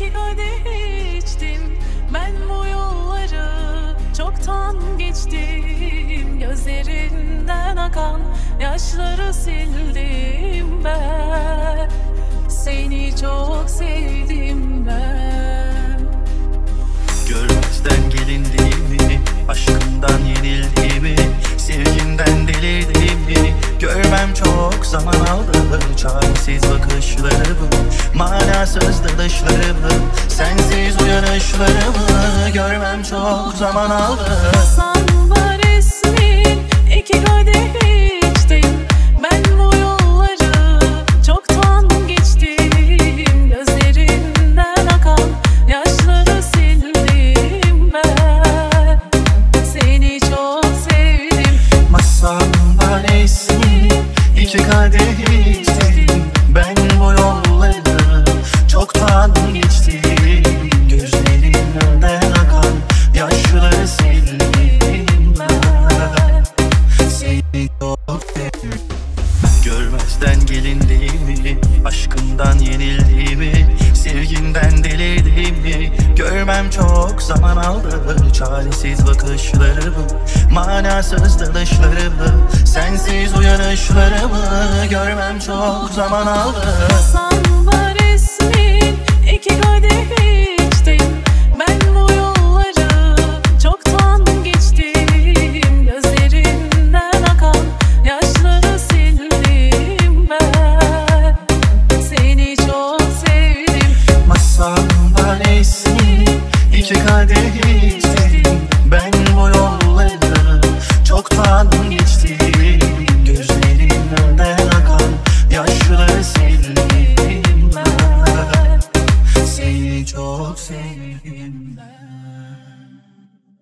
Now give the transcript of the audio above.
iki kadeh içtim. Ben bu yolları çoktan geçtim. Gözlerinden akan yaşları sildim ben. Seni çok sevdim ben. Görmezden gelindiğimi, aşkımdan yenildiğimi, sevgimden delirdiğimi görmem çok zaman aldı. Çaresiz bakışlarımı, manasız dalışlarımı, sensiz uyanışlarımı görmem çok zaman aldı. Masan var ismin, iki kadeh içtim. Ben bu yolları çoktan geçtim. Gözlerinden akan yaşları sildim ben. Seni çok sevdim. Masamda ismin, iki kadeh içtim. Ben bu yolları çoktan geçtim. Gözlerinden akan yaşları sildim ben. Seni çok sevdim. Görmezden gelindiğimi, aşkımdan yenildiğimi, sevginden delirdiğimi görmem çok zaman aldı. Çaresiz bakışlarımı, manasız dalışlarımı, sensiz uyanışlarımı görmem çok zaman aldı. Masan var ismin, iki kadeh içtim. Ben bu yolları çoktan geçtim. Gözlerinden akan yaşları sildim ben. Seni çok sevdim. Masamda ismin, iki kadeh içtim. Ben bu yolları çoktan geçtim. Gözlerinden akan yaşları sildim ben. Seni çok sevdim.